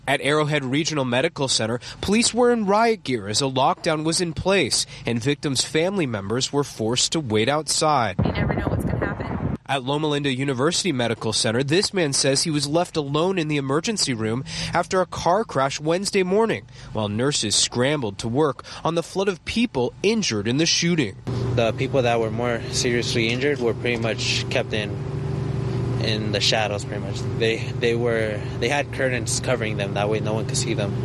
At Arrowhead Regional Medical Center, police were in riot gear as a lockdown was in place, and victims' family members were forced to wait outside. You never know what's going to happen. At Loma Linda University Medical Center, this man says he was left alone in the emergency room after a car crash Wednesday morning, while nurses scrambled to work on the flood of people injured in the shooting. The people that were more seriously injured were pretty much kept in the shadows, pretty much. They had curtains covering them, that way no one could see them.